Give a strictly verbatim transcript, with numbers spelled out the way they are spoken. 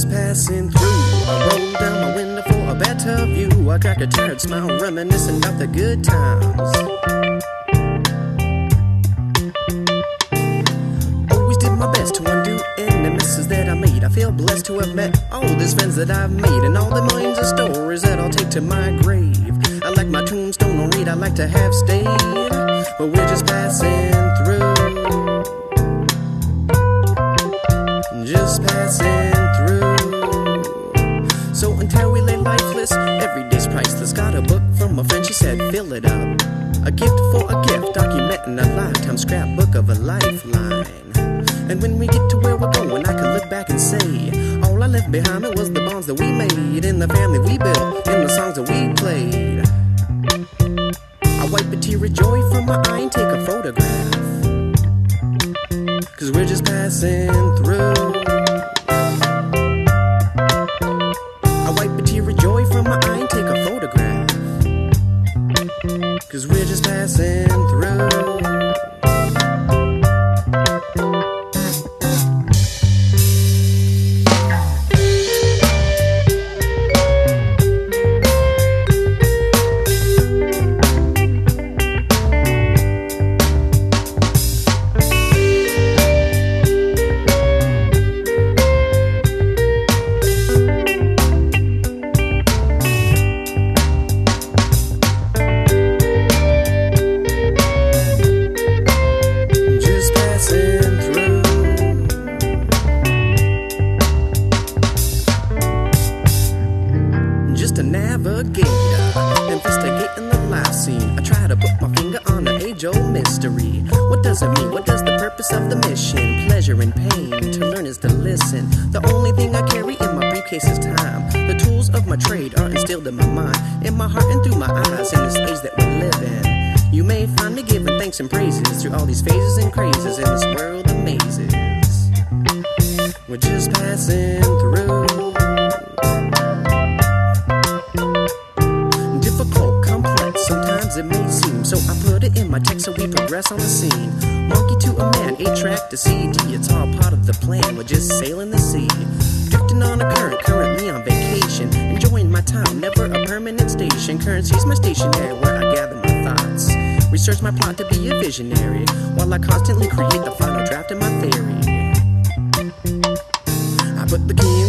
just passing through. I roll down my window for a better view. I crack a tired smile, reminiscing about the good times. Always did my best to undo any messes that I made. I feel blessed to have met all these friends that I've made, and all the millions of stories that I'll take to my grave. I like my tombstone on read, I like to have stayed, but we're just passing through. Just passing through. So until we lay lifeless, every day's priceless. Got a book from a friend, she said fill it up. A gift for a gift, documenting a lifetime scrapbook of a lifeline. And when we get to where we're going, I can look back and say, all I left behind me was the bonds that we made, in the family we built, in the songs that we played. I wipe a tear of joy from my eye and take a photograph, 'cause we're just passing through. I wipe a tear of joy from my eye and take a photograph, 'cause we're just passing through. Just a navigator, investigating the life scene. I try to put my finger on an age-old mystery. What does it mean? What does the purpose of the mission? Pleasure and pain, to learn is to listen. The only thing I carry in my briefcase is time. The tools of my trade are instilled in my mind, in my heart and through my eyes, in this age that we live in. You may find me giving thanks and praises through all these phases and crazes in this world of mazes. We're just passing through. Sometimes it may seem, so I put it in my text so we progress on the scene. Monkey to a man, eight track to C D, it's all part of the plan, we're just sailing the sea. Drifting on a current, currently on vacation, enjoying my time, never a permanent station. Currency's my stationery where I gather my thoughts, research my plot to be a visionary, while I constantly create the final draft of my theory. I put the key